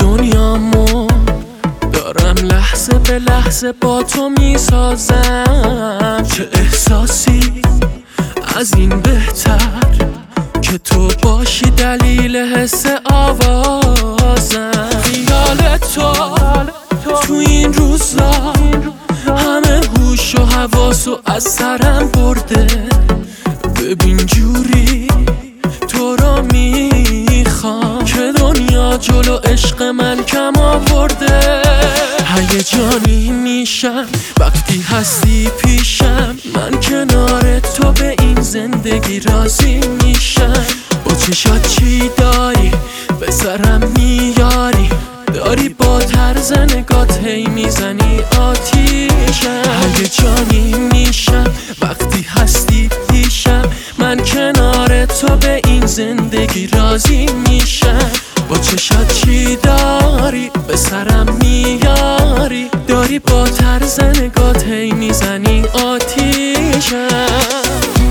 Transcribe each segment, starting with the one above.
دنیامو دارم لحظه به لحظه با تو میسازم. چه احساسی از این بهتر که تو باشی دلیل حس آوازم. خیال تو این روزا همه هوش و حواسو از سرم برده. ببین جوری تو رو میخوام که دنیا جلو عشق من کم آورده. هیجانی میشم وقتی هستی پیشم، من کنار تو به این زندگی راضی میشم. با چشات چی داری به سرم میاری، داری با طرز نگات هی میزنی آتیشم. هیجانی میشم وقتی هستی پیشم، من کنار تو به این زندگی راضی میشم. با چشات چی داری به سرم میاری، داری با طرز نگات هی میزنی آتیشم.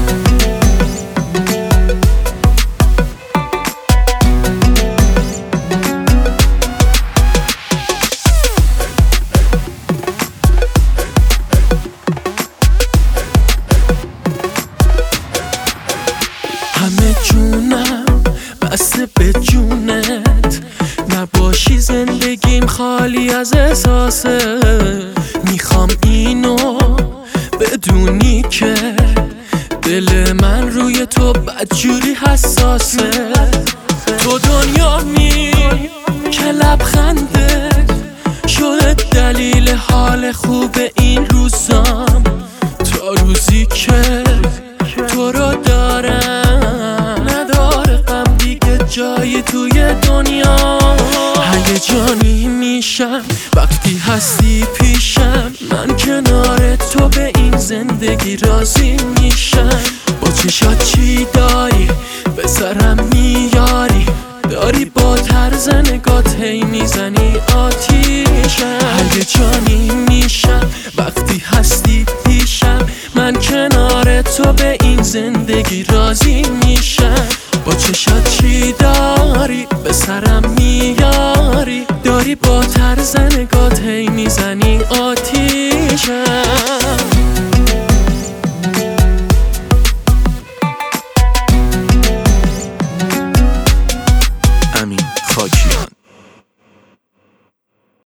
همه جونم بسته به جونت، نباشی زندگیم خالی از احساسه. میخوام اینو بدونی که دل من روی تو بدجوری حساسه. تو دنیامی که لبخندت شده دلیل حال خوب این روزام. تا روزی که تو رو دارم نداره غم دیگه جایی توی دنیا. هیجانی میشم وقتی هستی پیشم، من کنار تو به این زندگی راضی میشم. با چشات چی داری به سرم میاری، داری با طرز نگات هی میزنی آتیشم. هیجانی میشم وقتی هستی پیشم، من کنار تو به این زندگی راضی میشم. با چشات چی داری به سرم میاری، داری با طرز